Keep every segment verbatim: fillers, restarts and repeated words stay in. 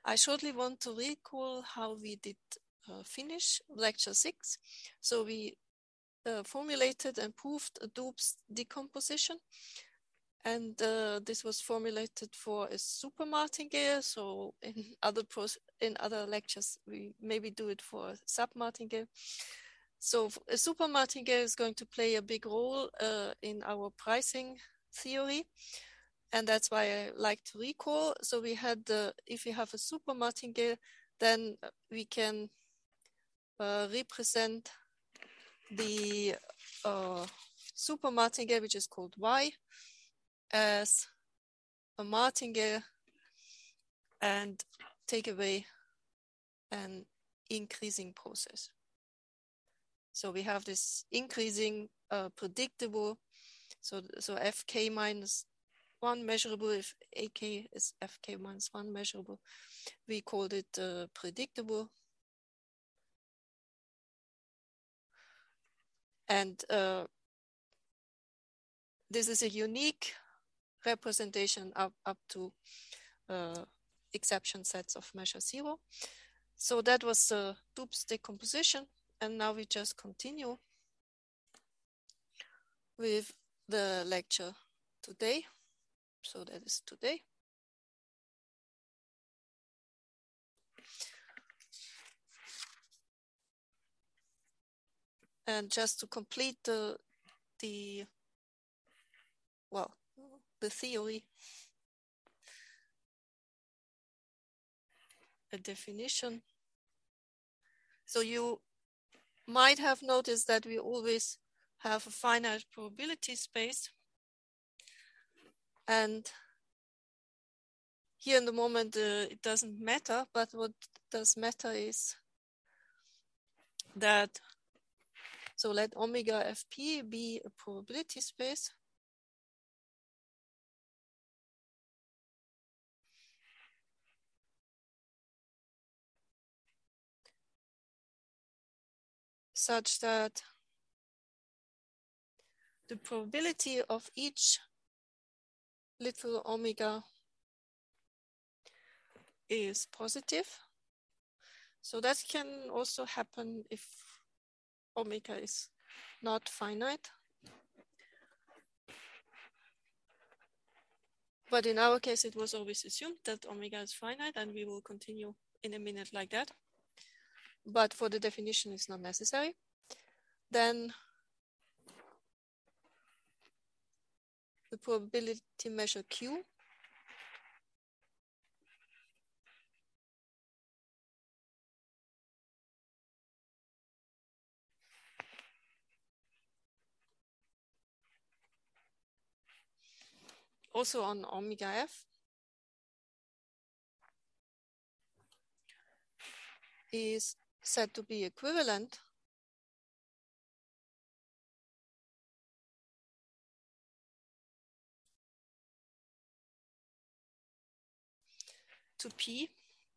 I shortly want to recall how we did uh, finish lecture six. So we uh, formulated and proved a Doob's decomposition. And uh, this was formulated for a super martingale. So in other in other lectures, we maybe do it for a sub martingale. So a super martingale is going to play a big role uh, in our pricing theory. And that's why I like to recall. So we had the, if we have a super martingale, then we can uh, represent the uh, super martingale, which is called Y, as a martingale and take away an increasing process. So we have this increasing uh, predictable. So, so F K minus one measurable, if A K is F K minus one measurable, we called it uh, predictable. And uh, this is a unique representation up, up to uh, exception sets of measure zero. So that was the Doob's decomposition. And now we just continue with the lecture today. So that is today. And just to complete the, the well, the theory, a definition. So you might have noticed that we always have a finite probability space. And here in the moment, uh, it doesn't matter, but what does matter is that, so let omega F P be a probability space. Such that the probability of each little omega is positive. So that can also happen if omega is not finite. But in our case, it was always assumed that omega is finite, and we will continue in a minute like that. But for the definition, it's not necessary. Then the probability measure Q also on omega F is said to be equivalent to P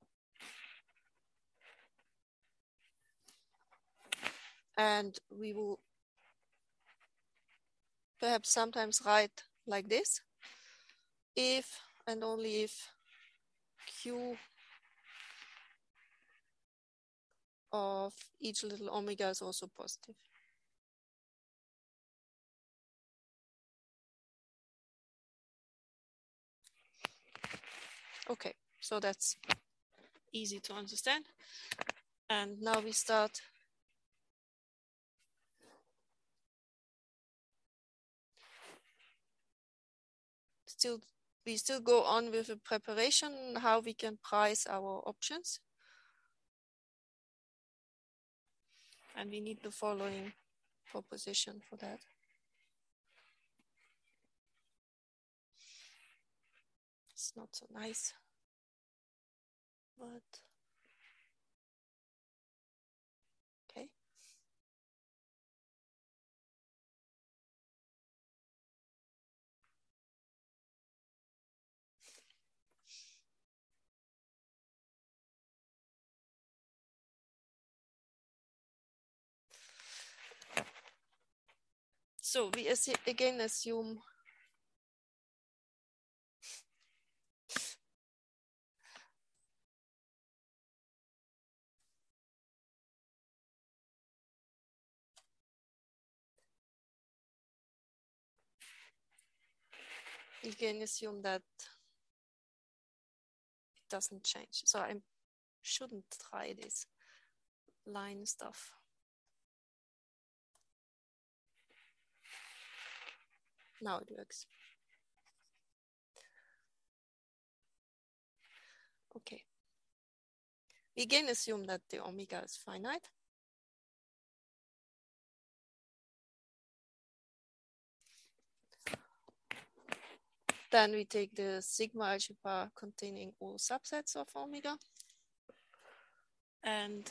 and we will perhaps sometimes write like this: if and only if Q of each little omega is also positive. Okay, so that's easy to understand. And now we start still we still go on with the preparation, how we can price our options. And we need the following proposition for that. It's not so nice, but okay. So we again assume we can assume that it doesn't change. So I shouldn't try this line stuff. Now it works. Okay. We again assume that the omega is finite. Then we take the sigma algebra containing all subsets of omega. And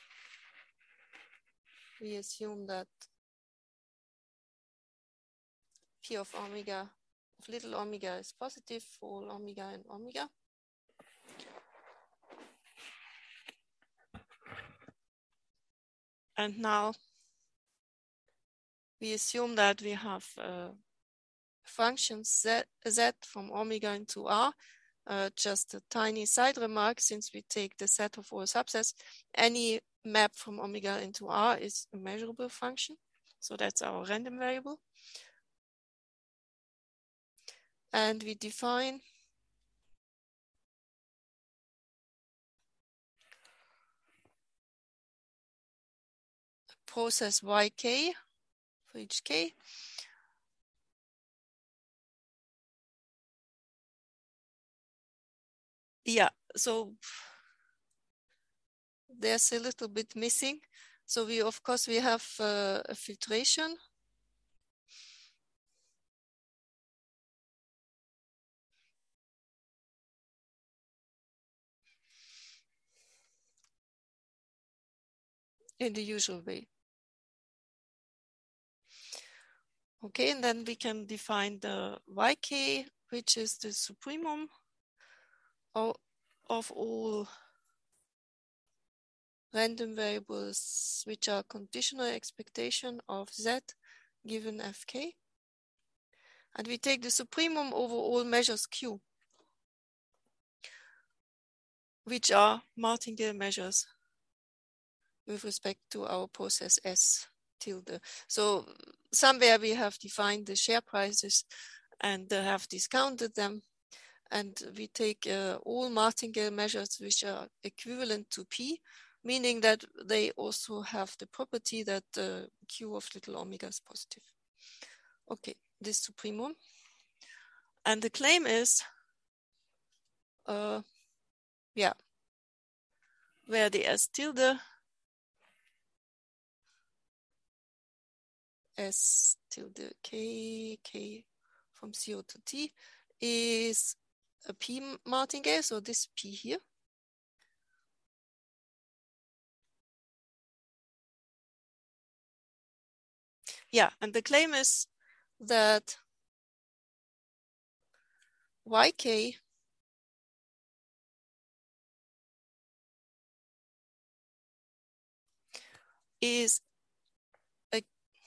we assume that P of omega, of little omega is positive for all omega and omega. And now we assume that we have uh, functions z, z from omega into R. Uh, just a tiny side remark, since we take the set of all subsets, any map from omega into R is a measurable function. So that's our random variable. And we define a process Y K for each K. Yeah, so there's a little bit missing. So we, of course, we have uh, a filtration. In the usual way. Okay, and then we can define the Y K, which is the supremum of, of all random variables which are conditional expectation of Z given F K. And we take the supremum over all measures Q, which are martingale measures with respect to our process S tilde. So somewhere we have defined the share prices and uh, have discounted them. And we take uh, all martingale measures which are equivalent to P, meaning that they also have the property that uh, Q of little omega is positive. Okay, this supremum. And the claim is, uh, yeah, where the S tilde, S tilde K, K from zero to T is a P martingale, so this P here. Yeah, and the claim is that Y K is a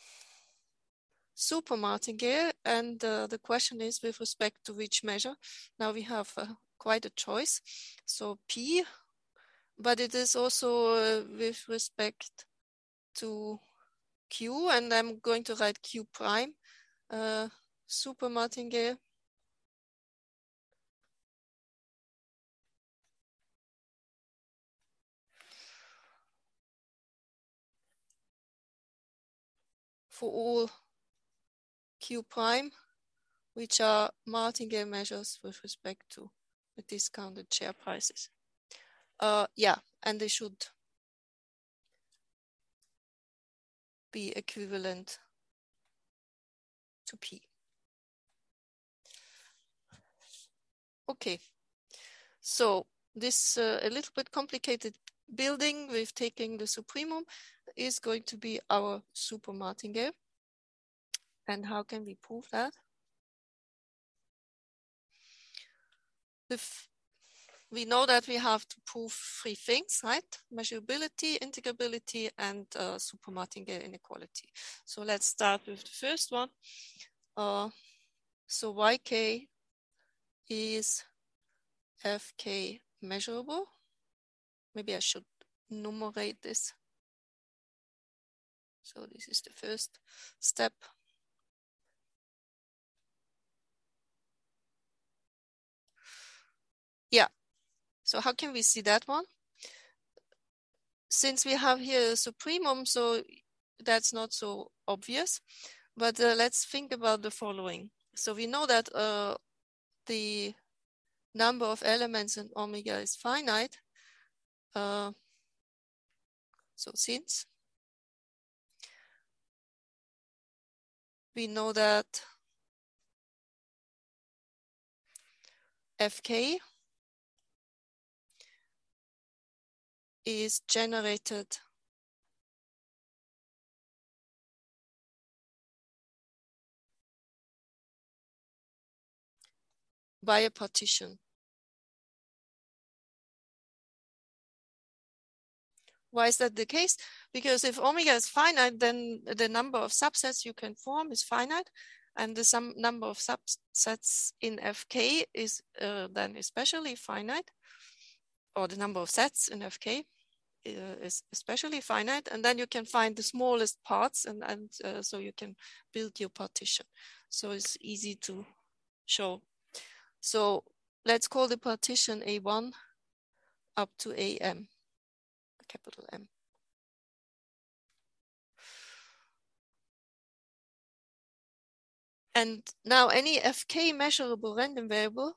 super martingale, and uh, the question is with respect to which measure. Now we have uh, quite a choice. So P, but it is also uh, with respect to Q, and I'm going to write Q prime, uh, super martingale. For all Q prime, which are martingale measures with respect to the discounted share prices. Uh, yeah, and they should be equivalent to P. Okay, so this uh, a little bit complicated building with taking the supremum is going to be our super martingale. And how can we prove that? If we know that we have to prove three things, right? Measurability, integrability, and uh, super martingale inequality. So let's start with the first one. Uh, so Y K is F K measurable. Maybe I should enumerate this. So this is the first step. So how can we see that one? Since we have here a supremum, so that's not so obvious, but uh, let's think about the following. So we know that uh, the number of elements in omega is finite. Uh, so since we know that F K is generated by a partition. Why is that the case? Because if omega is finite, then the number of subsets you can form is finite, and the sum number of subsets in F K is uh, then especially finite, or the number of sets in F K uh, is especially finite, and then you can find the smallest parts, and, and uh, so you can build your partition. So it's easy to show. So let's call the partition A one up to A M, capital M. And now any F K measurable random variable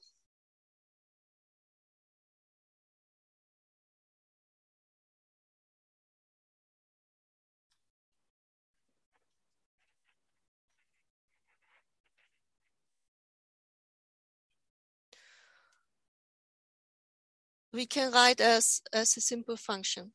we can write as, as a simple function.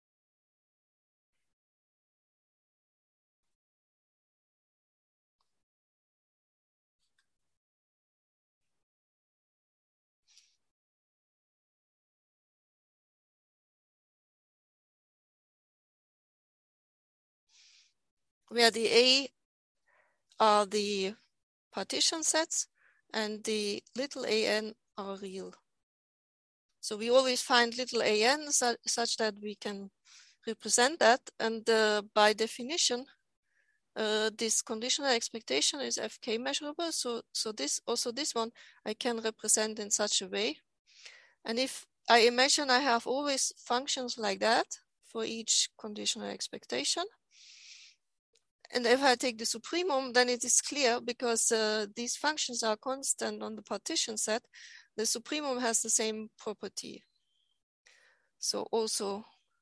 Where the A are the partition sets and the little a n are real. So we always find little a n su such that we can represent that, and uh, by definition, uh, this conditional expectation is F K measurable. So, so this also this one I can represent in such a way. And if I imagine I have always functions like that for each conditional expectation, and if I take the supremum, then it is clear because uh, these functions are constant on the partition set. The supremum has the same property. So also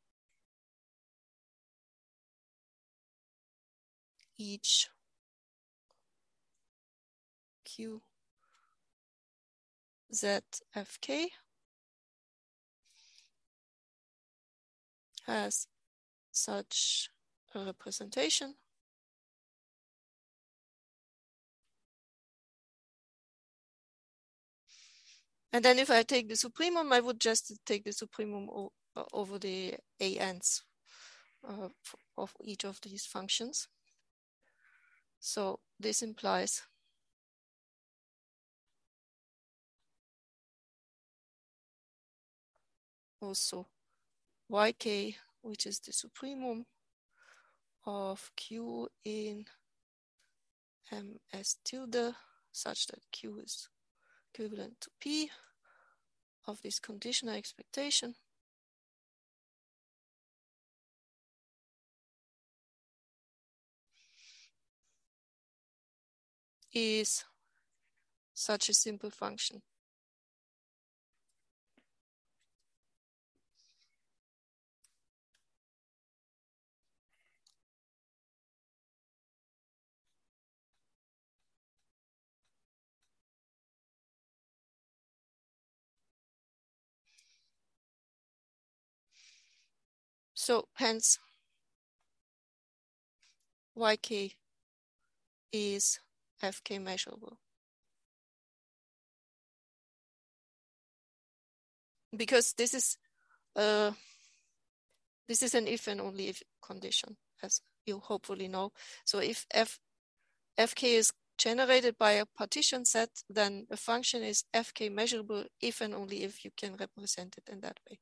each Q Z F K has such a representation. And then if I take the supremum, I would just take the supremum over the A Ns uh, of each of these functions. So this implies also Y K, which is the supremum of Q in M S tilde, such that Q is equivalent to P of this conditional expectation, is such a simple function. So hence, Y K is F K measurable. Because this is uh, this is an if and only if condition, as you hopefully know. So if F, Fk is generated by a partition set, then a function is F K measurable if and only if you can represent it in that way.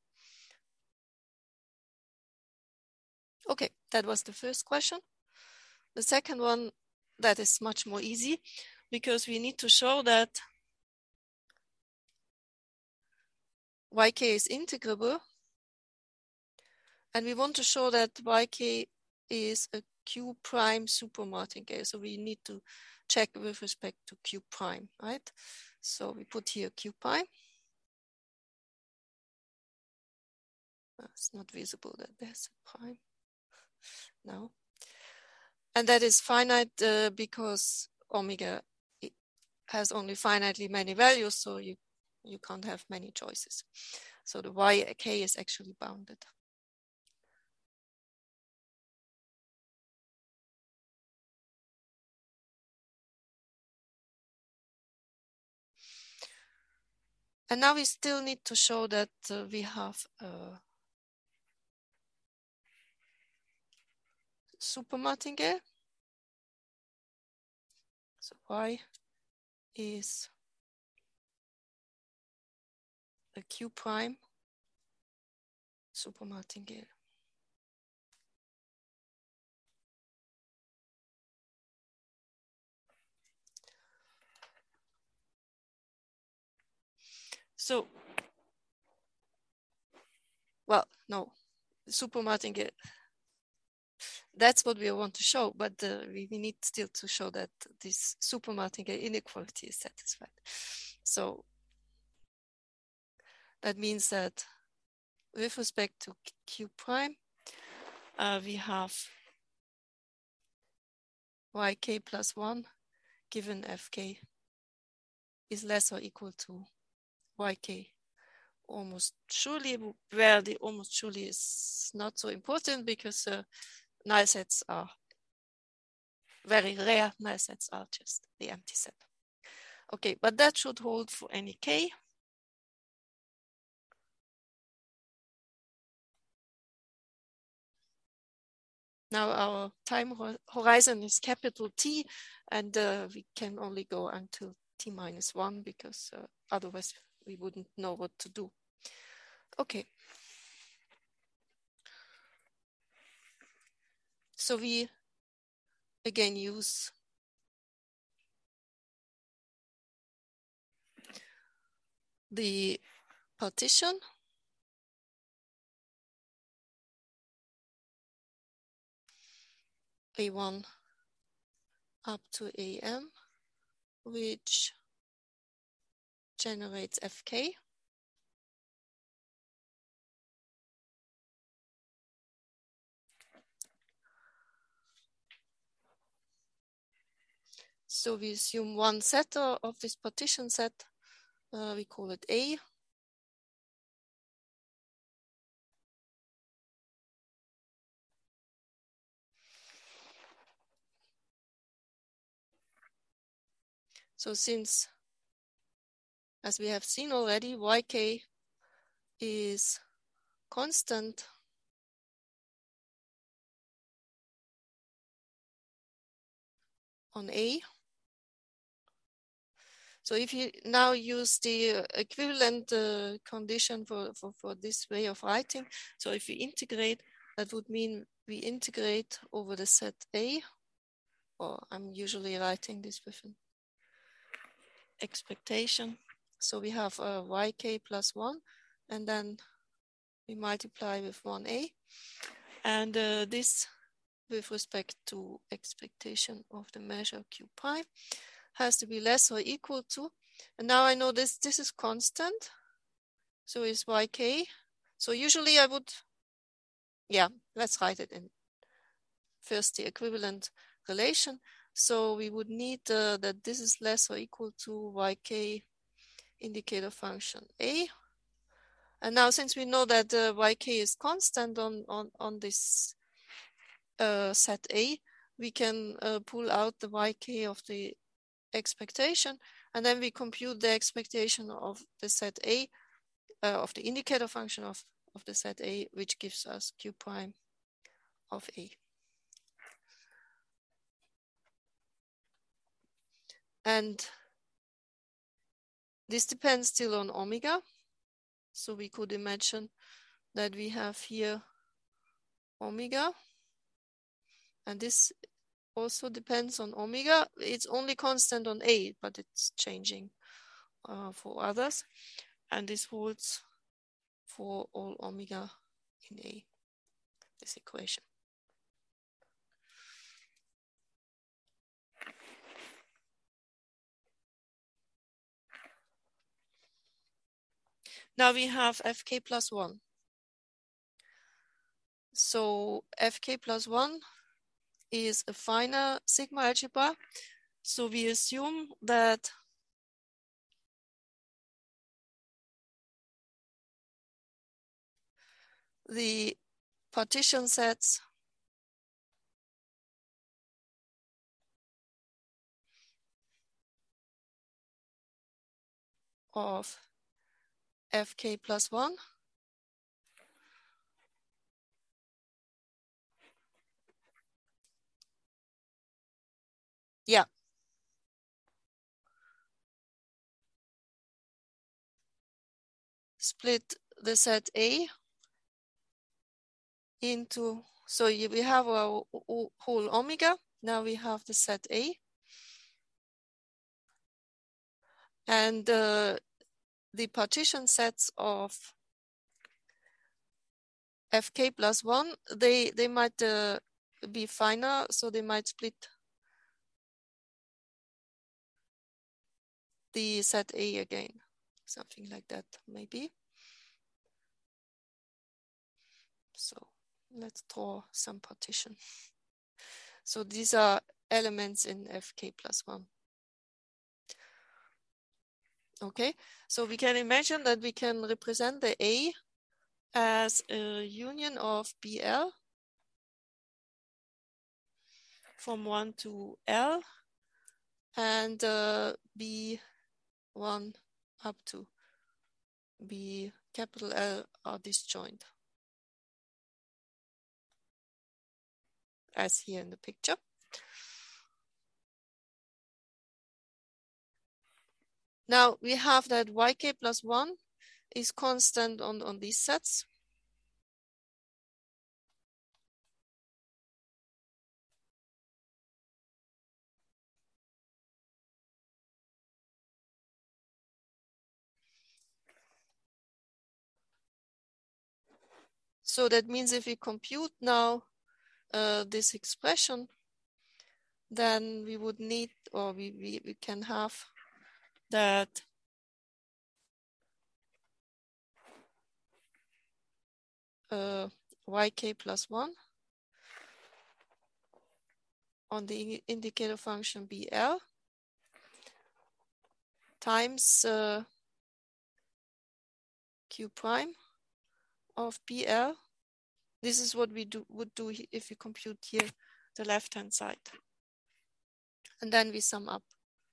Okay, that was the first question. The second one, that is much more easy because we need to show that yk is integrable. And we want to show that yk is a q prime supermartingale. So we need to check with respect to q prime, right? So we put here q prime. It's not visible that there's a prime now. And that is finite uh, because omega has only finitely many values, so you, you can't have many choices. So the yk is actually bounded. And now we still need to show that uh, we have a supermartingale. So y is a q prime supermartingale. So, well, no, supermartingale, that's what we want to show, but uh, we, we need still to show that this supermartingale inequality is satisfied. So that means that with respect to q prime, uh, we have yk plus one given fk is less or equal to yk. Almost surely, where the almost surely is not so important because uh, null sets are very rare. Null sets are just the empty set. Okay, but that should hold for any k. Now our time horizon is capital T, and uh, we can only go until t minus one because uh, otherwise we wouldn't know what to do. Okay. So we again use the partition. A one up to A M, which generates F K. So we assume one set of this partition set. Uh, we call it A. So since, as we have seen already, yk is constant on A. So if you now use the equivalent uh, condition for, for, for this way of writing, so if we integrate, that would mean we integrate over the set A, or I'm usually writing this with an expectation. So we have a yk plus one, and then we multiply with one A. And uh, this, with respect to expectation of the measure q prime, has to be less or equal to, and now I know this, this is constant, so it's yk. So usually I would, yeah, let's write it in first the equivalent relation. So we would need uh, that this is less or equal to yk indicator function A. And now since we know that uh, yk is constant on, on, on this uh, set A, we can uh, pull out the yk of the expectation, and then we compute the expectation of the set A, uh, of the indicator function of, of the set A, which gives us q prime of A. And this depends still on omega. So we could imagine that we have here omega, and this also depends on omega. It's only constant on A, but it's changing uh, for others. And this holds for all omega in A, this equation. Now we have F K plus one. So F K plus one is a finer sigma algebra. So we assume that the partition sets of F K plus one yeah split the set A into, so we have our whole omega. Now we have the set A, and uh, the partition sets of F K plus one, they they might uh, be finer, so they might split the set A again, something like that maybe. So let's draw some partition. So these are elements in F K plus one. Okay, so we can imagine that we can represent the A as a union of B L from one to L, and uh, B one up to B capital L are disjoint, as here in the picture. Now we have that Y K plus one is constant on, on these sets. So that means if we compute now uh, this expression, then we would need, or we, we, we can have that uh, Y K plus one on the indicator function B L times uh, Q prime of B L. This is what we do would do if we compute here the left-hand side. And then we sum up.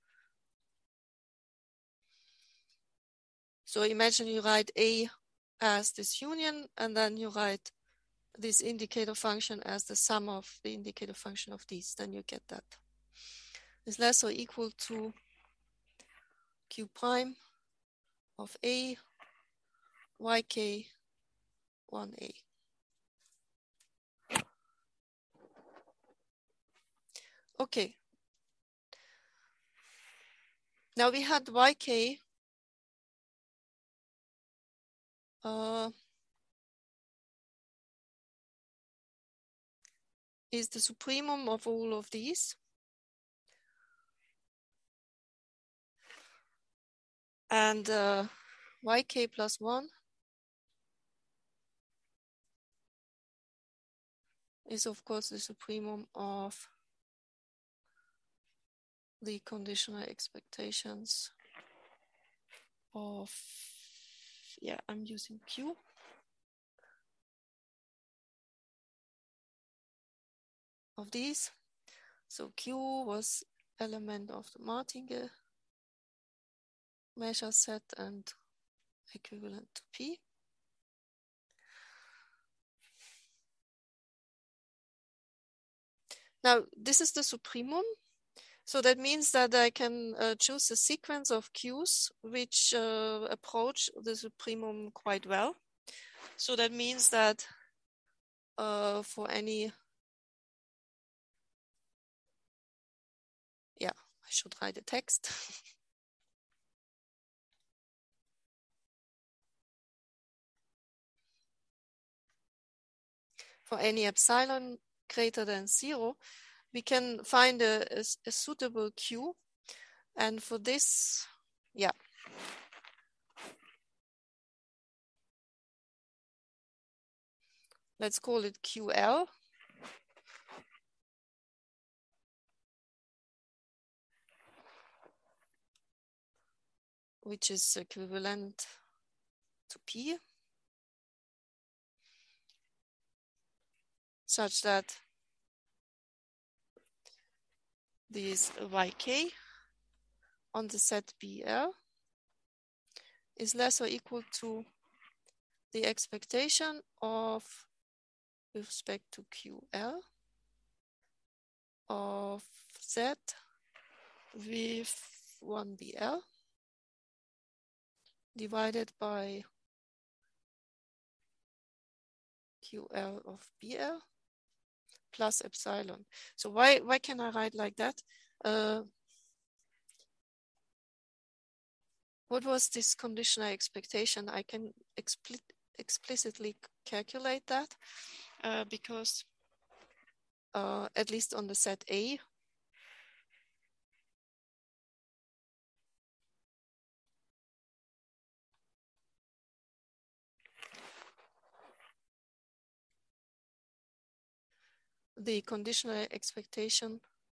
So imagine you write A as this union, and then you write this indicator function as the sum of the indicator function of these. Then you get that. Is less or equal to Q prime of A Y K one A. Okay. Now we had Y K uh, is the supremum of all of these. And uh, Y K plus one is of course the supremum of the conditional expectations of, yeah, I'm using Q. Of these. So Q was element of the Martingale measure set and equivalent to P. Now, this is the supremum. So that means that I can uh, choose a sequence of Qs which uh, approach the supremum quite well. So that means that uh, for any, yeah, I should write a text. for any epsilon greater than zero, we can find a, a, a suitable Q. And for this, yeah. Let's call it Q L. Which is equivalent to P, such that this Y K on the set B L is less or equal to the expectation of, with respect to Q L, of Z with one B L divided by Q L of B L plus epsilon. So why, why can I write like that? Uh, what was this conditional expectation? I can expli explicitly calculate that uh, because uh, at least on the set A, the conditional expectation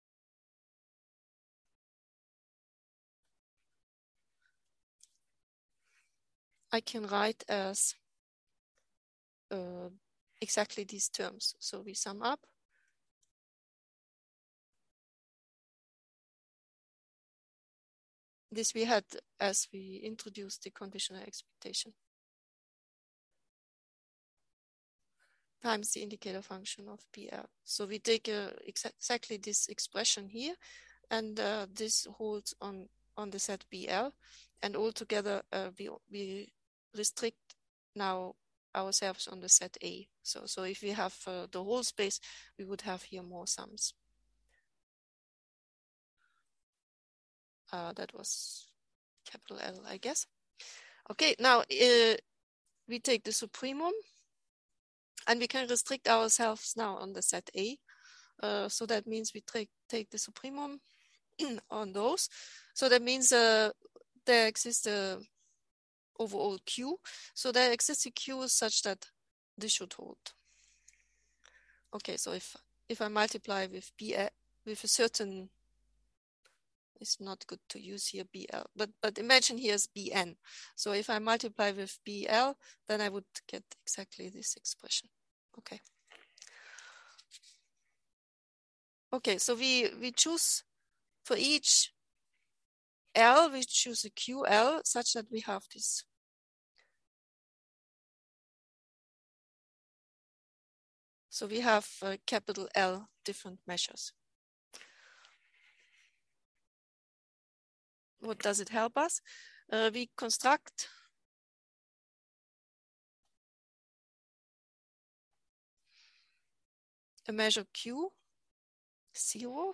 I can write as uh, exactly these terms. So we sum up. This we had as we introduced the conditional expectation times the indicator function of P L. So we take uh, exa exactly this expression here, and uh, this holds on, on the set B L, and altogether uh, we, we restrict now ourselves on the set A. So, so if we have uh, the whole space, we would have here more sums. Uh, that was capital L, I guess. Okay, now uh, we take the supremum, and we can restrict ourselves now on the set A. Uh, so that means we take, take the supremum on those. So that means uh, there exists a overall Q. So there exists a Q such that this should hold. Okay, so if if I multiply with B with a certain, it's not good to use here B L, but but imagine here's B N. So if I multiply with B L, then I would get exactly this expression. Okay. Okay, so we we choose for each L, we choose a Q L such that we have this. So we have uh, capital L different measures. What does it help us? Uh, we construct a measure Q zero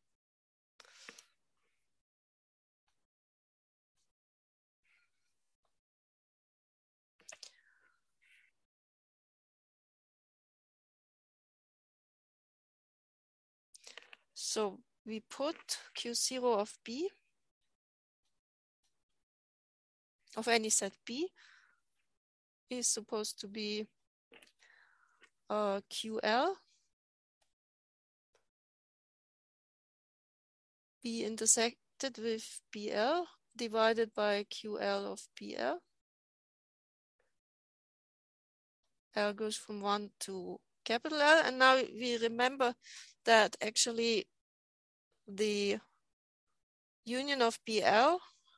So we put Q zero of B, of any set B, is supposed to be uh, Q L, B intersected with B L divided by Q L of B L. L goes from one to capital L. And now we remember that actually the union of B L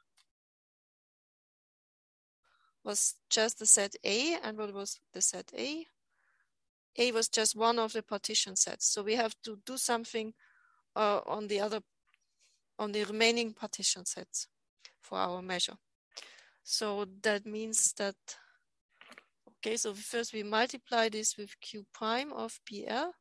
was just the set A. And what was the set A? A was just one of the partition sets. So we have to do something uh, on the other, on the remaining partition sets for our measure. So that means that, okay, so first we multiply this with Q prime of B L,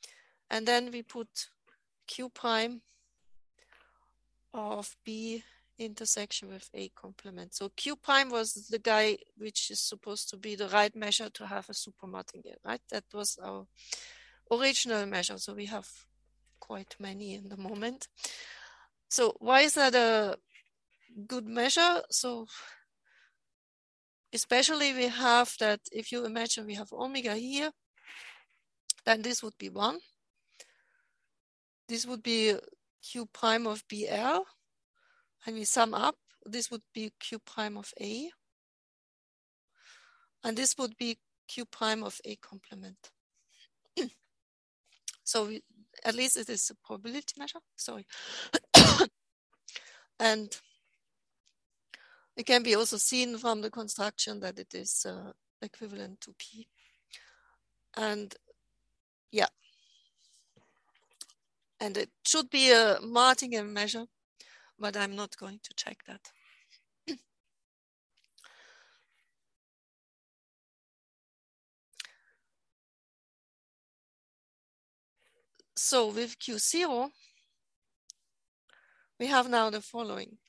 and then we put Q prime of B intersection with A complement. So Q prime was the guy which is supposed to be the right measure to have a super martingale, right? That was our original measure. So we have quite many in the moment. So why is that a good measure? So especially we have that, if you imagine we have omega here, then this would be one. This would be Q prime of B L. And we sum up, this would be Q prime of A. And this would be Q prime of A complement. So we, at least it is a probability measure, sorry. And it can be also seen from the construction that it is uh, equivalent to P. And yeah. And it should be a martingale measure, but I'm not going to check that. So with Q zero, we have now the following.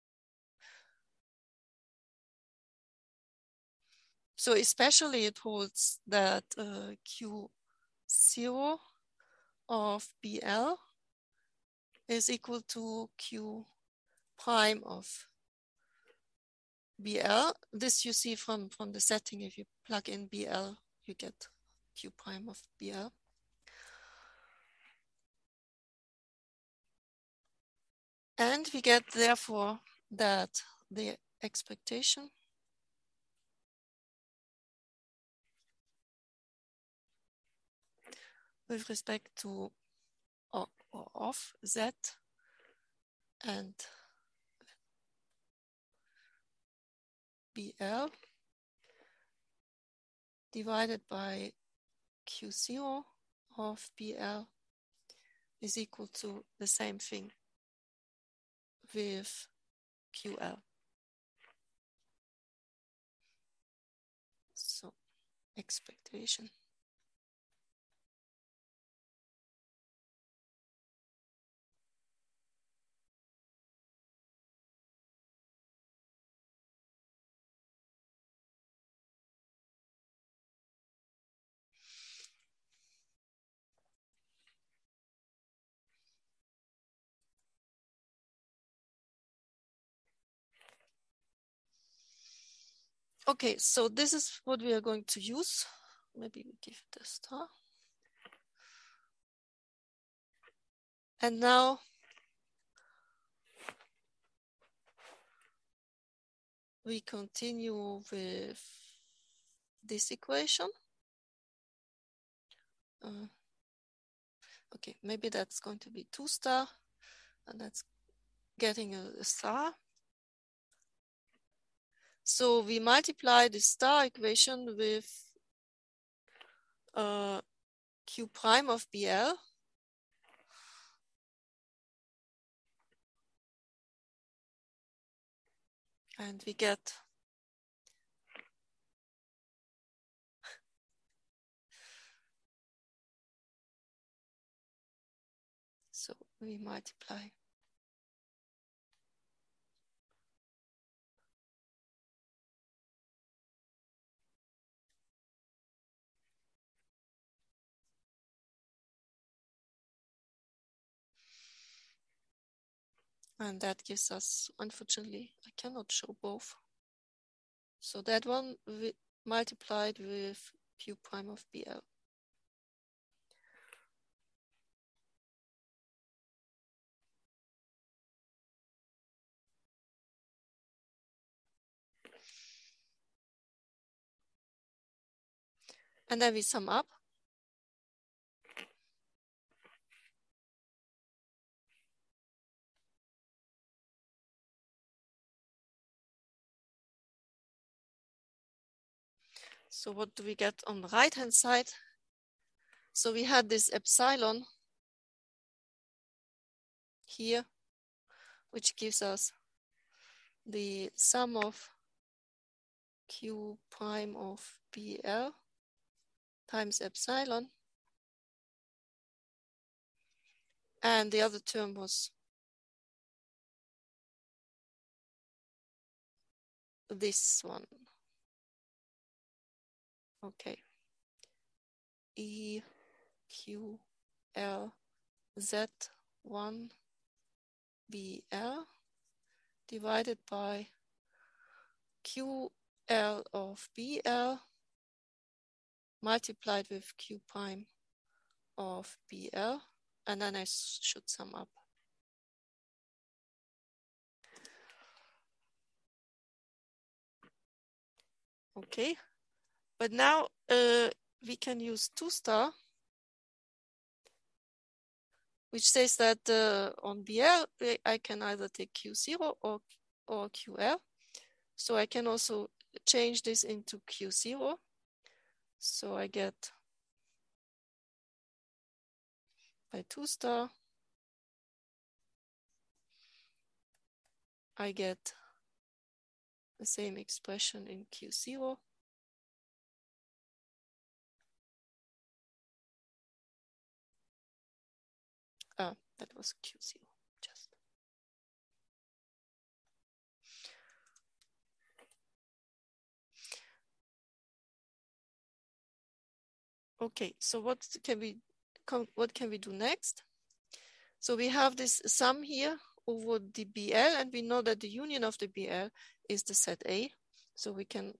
So especially it holds that uh, Q zero of B L is equal to Q prime of B L. This you see from, from the setting. If you plug in B L, you get Q prime of B L. And we get, therefore, that the expectation with respect to or, or of Z and B L divided by Q zero of B L is equal to the same thing with Q L. So expectation. Okay, so this is what we are going to use. Maybe we give it a star. And now we continue with this equation. Uh, okay, maybe that's going to be two star, and that's getting a, a star. So we multiply the star equation with uh, Q prime of B L. And we get so we multiply. And that gives us, unfortunately, I cannot show both. So that one we multiplied with Q prime of B L. And then we sum up. So what do we get on the right hand side? So we had this epsilon here, which gives us the sum of Q prime of B L times epsilon. And the other term was this one. Okay. E Q L Z one B L divided by Q L of B L multiplied with Q prime of B L, and then I should sum up. Okay, but now uh, we can use two star, which says that uh, on B L, I can either take Q zero or, or Q L. So I can also change this into Q zero. So I get by two star, I get the same expression in Q zero. Ah, that was Q zero, just. Okay, so what can we, what can we do next? So we have this sum here over the B L, and we know that the union of the B L is the set A. So we can,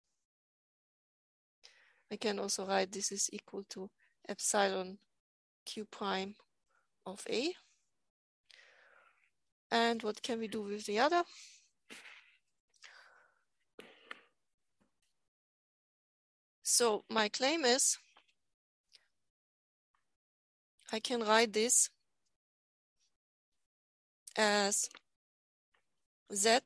I can also write this is equal to epsilon Q prime of A. And what can we do with the other? So my claim is I can write this as Z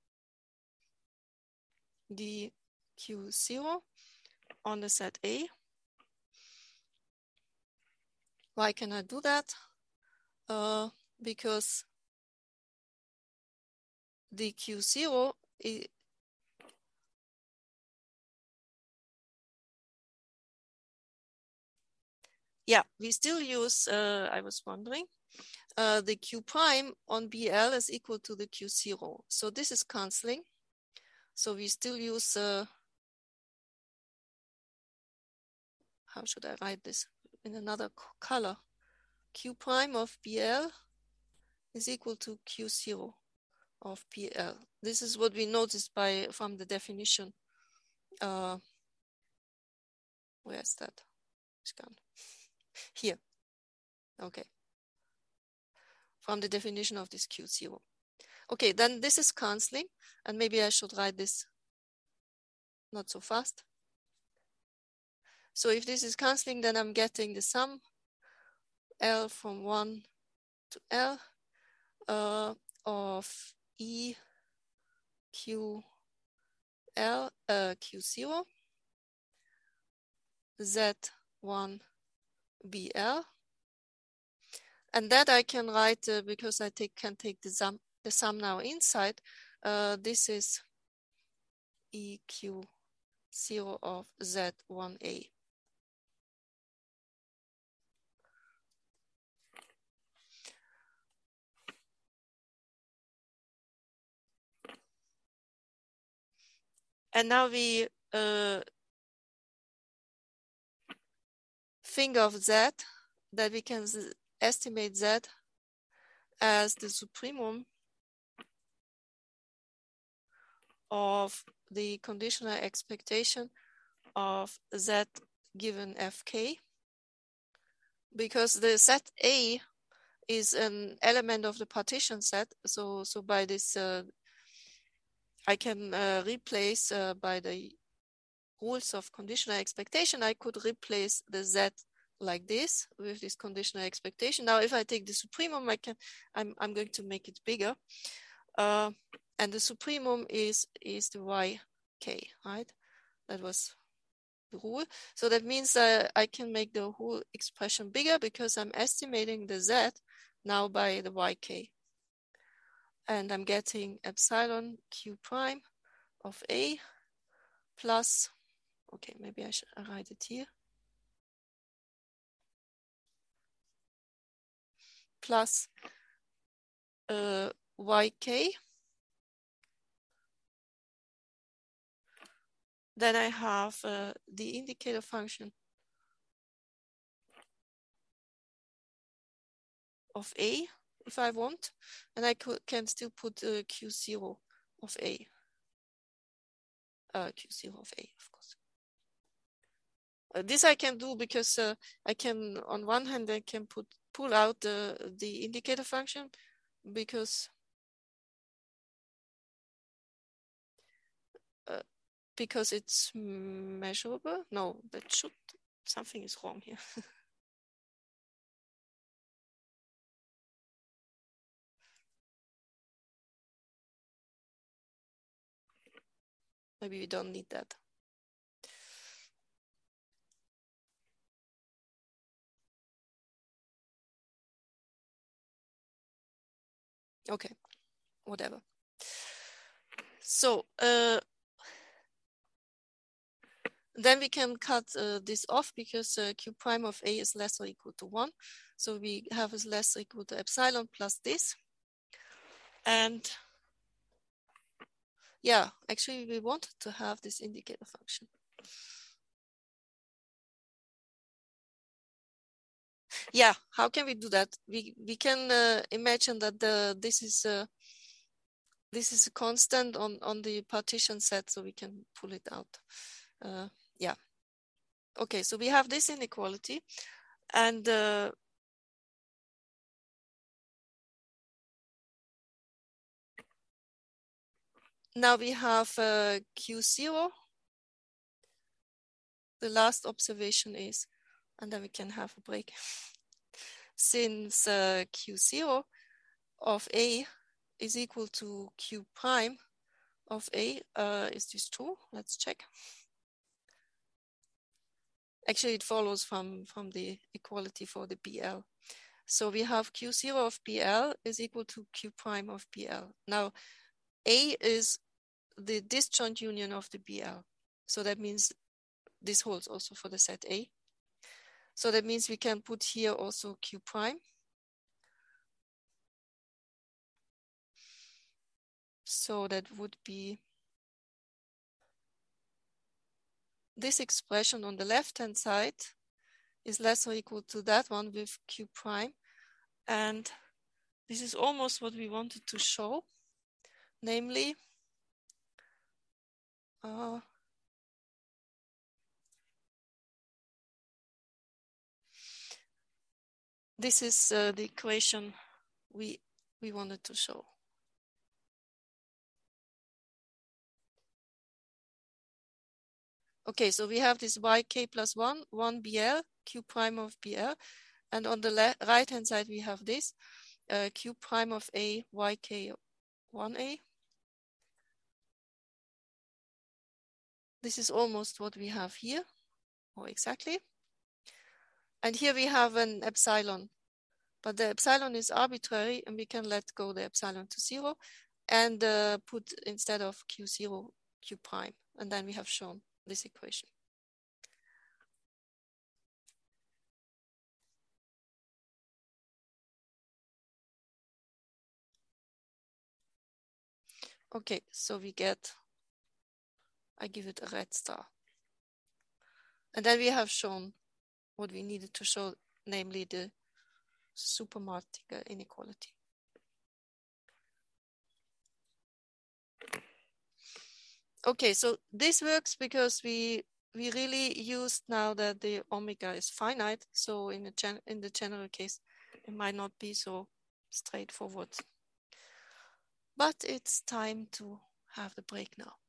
d Q zero on the set A. Why can I do that? Uh, because the Q zero is, yeah, we still use, uh, I was wondering, uh, the Q prime on B L is equal to the Q zero. So this is canceling. So we still use, uh, how should I write this in another color? Q prime of B L is equal to Q zero of B L. This is what we noticed by from the definition. Uh, where is that? It's gone. Here. Okay. From the definition of this Q zero. Okay, then this is canceling, and maybe I should write this not so fast. So if this is canceling, then I'm getting the sum L from one to L uh, of E Q L uh, Q zero Z one B L, and that I can write uh, because I take can take the sum the sum now inside. Uh, this is E Q zero of Z one A. And now we uh, think of Z, that we can estimate Z as the supremum of the conditional expectation of Z given F K, because the set A is an element of the partition set. So, so by this, uh, I can uh, replace uh, by the rules of conditional expectation, I could replace the Z like this with this conditional expectation. Now, if I take the supremum, I can, I'm, I'm going to make it bigger. Uh, and the supremum is, is the Y K, right? That was the rule. So that means uh, I can make the whole expression bigger because I'm estimating the Z now by the Y K. And I'm getting epsilon Q prime of A plus, okay, maybe I should write it here, plus uh, Y K then I have uh, the indicator function of A if I want, and I could, can still put uh, Q zero of A. Uh, Q zero of A, of course. Uh, this I can do because uh, I can, on one hand, I can put pull out the, the indicator function because uh, because it's measurable. No, that should, something is wrong here. Maybe we don't need that. Okay, whatever. So uh, then we can cut uh, this off because uh, Q prime of A is less or equal to one. So we have is less or equal to epsilon plus this. And yeah, actually we wanted to have this indicator function. Yeah, how can we do that? We we can uh, imagine that the this is a this is a constant on on the partition set, so we can pull it out. Uh, yeah. Okay, so we have this inequality, and uh, now we have uh, Q zero. The last observation is, and then we can have a break. Since uh, Q zero of A is equal to Q prime of A, uh, is this true? Let's check. Actually, it follows from, from the equality for the B L. So we have Q zero of B L is equal to Q prime of B L. Now, A is the disjoint union of the B L. So that means this holds also for the set A. So that means we can put here also Q prime. So that would be this expression on the left-hand side is less or equal to that one with Q prime. And this is almost what we wanted to show, namely, uh, this is uh, the equation we, we wanted to show. Okay, so we have this yk plus one, one B L, Q prime of B L. And on the right-hand side, we have this, uh, Q prime of A, yk one A. This is almost what we have here, or exactly. And here we have an epsilon, but the epsilon is arbitrary and we can let go the epsilon to zero and uh, put instead of Q zero, Q prime. And then we have shown this equation. Okay, so we get, I give it a red star. And then we have shown what we needed to show, namely the Supermartiger inequality. Okay, so this works because we we really used now that the omega is finite. So in the gen in the general case, it might not be so straightforward. But it's time to have the break now.